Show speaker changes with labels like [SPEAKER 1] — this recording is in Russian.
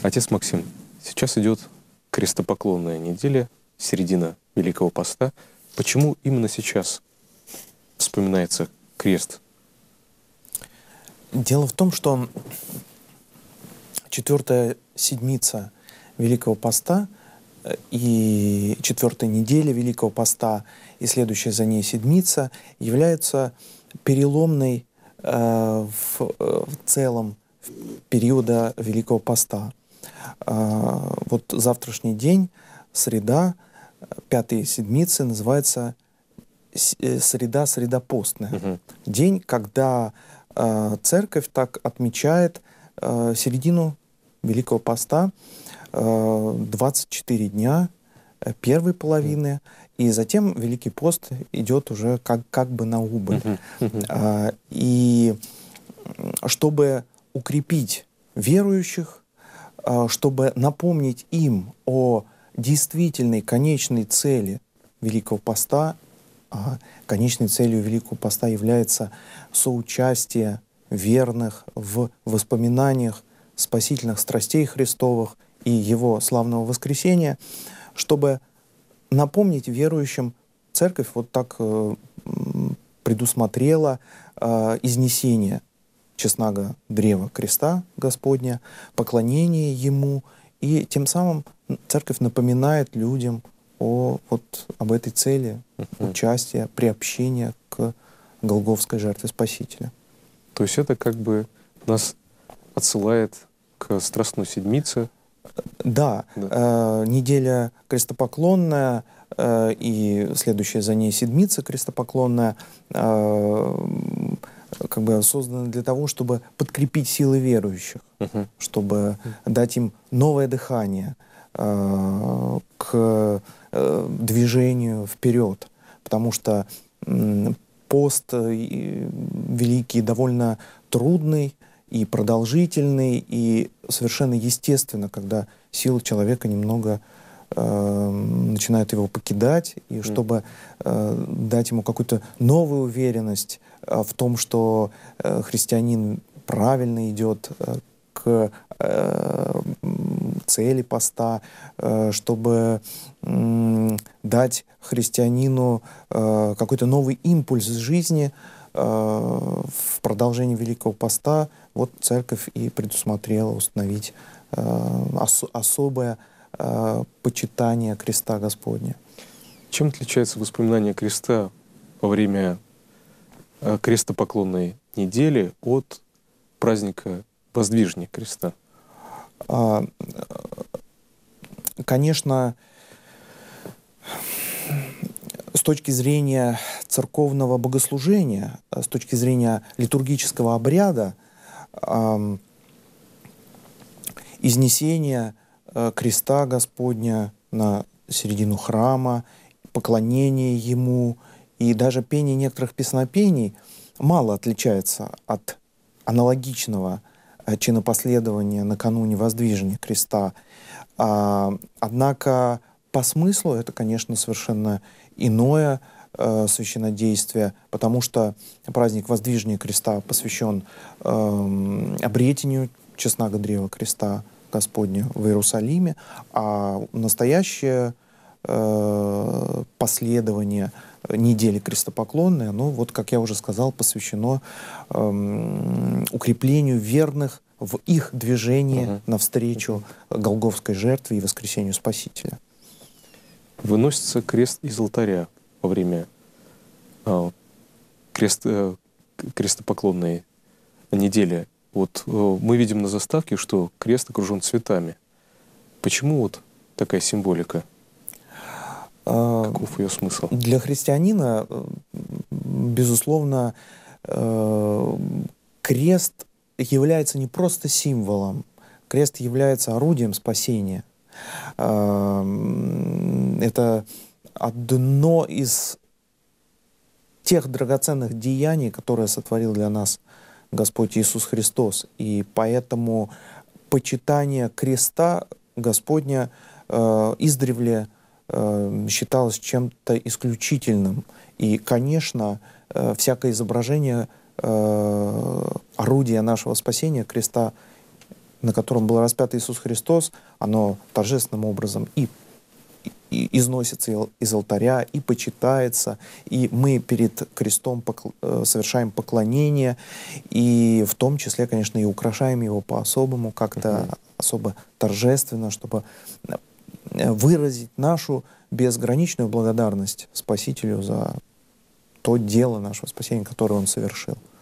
[SPEAKER 1] Отец Максим, сейчас идет крестопоклонная неделя, середина Великого Поста. Почему именно сейчас вспоминается крест?
[SPEAKER 2] Дело в том, что четвертая седмица Великого Поста и четвертая неделя Великого Поста и следующая за ней седмица являются переломной в целом периода Великого Поста. Вот завтрашний день, среда, пятой седмицы, называется среда постная. День, когда церковь так отмечает середину Великого Поста, 24 дня первой половины, и затем Великий пост идет уже как бы на убыль. И чтобы укрепить верующих, чтобы напомнить им о действительной конечной цели Великого Поста, а конечной целью Великого Поста является соучастие верных в воспоминаниях спасительных страстей Христовых и Его славного воскресения, чтобы напомнить верующим, Церковь вот так предусмотрела изнесение честного древа креста Господня, поклонение Ему, и тем самым Церковь напоминает людям об этой цели участия, приобщения к Голгофской жертве Спасителя.
[SPEAKER 1] То есть это как бы нас отсылает к Страстной Седмице?
[SPEAKER 2] Да. Неделя крестопоклонная и следующая за ней седмица крестопоклонная как бы созданы для того, чтобы подкрепить силы верующих, чтобы дать им новое дыхание к движению вперед. Потому что пост великий довольно трудный и продолжительный, и совершенно естественно, когда силы человека немного начинают его покидать, и чтобы дать ему какую-то новую уверенность в том, что христианин правильно идет к цели поста, чтобы дать христианину какой-то новый импульс жизни в продолжении Великого Поста, вот Церковь и предусмотрела установить особое почитание креста Господня.
[SPEAKER 1] Чем отличается воспоминание креста во время крестопоклонной недели от праздника Воздвижения креста?
[SPEAKER 2] Конечно, с точки зрения церковного богослужения, с точки зрения литургического обряда, изнесение креста Господня на середину храма, поклонение Ему и даже пение некоторых песнопений мало отличается от аналогичного чинопоследования накануне Воздвижения креста. Однако по смыслу это, конечно, совершенно иное священнодействие, потому что праздник Воздвижения креста посвящен обретению честного древа креста Господня в Иерусалиме, а настоящее последование недели крестопоклонной, оно, вот, как я уже сказал, посвящено укреплению верных в их движении навстречу Голгофской жертве и воскресению Спасителя.
[SPEAKER 1] Выносится крест из алтаря во время крестопоклонной недели. Вот мы видим на заставке, что крест окружен цветами. Почему вот такая символика? Каков ее смысл?
[SPEAKER 2] Для христианина, безусловно, крест является не просто символом, крест является орудием спасения. Это одно из тех драгоценных деяний, которые сотворил для нас Господь Иисус Христос. И поэтому почитание креста Господня издревле считалось чем-то исключительным. И, конечно, всякое изображение орудия нашего спасения, креста, на котором был распят Иисус Христос, оно торжественным образом и износится из алтаря, и почитается, и мы перед крестом совершаем поклонение, и в том числе, конечно, и украшаем его по-особому, как-то особо торжественно, чтобы выразить нашу безграничную благодарность Спасителю за то дело нашего спасения, которое Он совершил.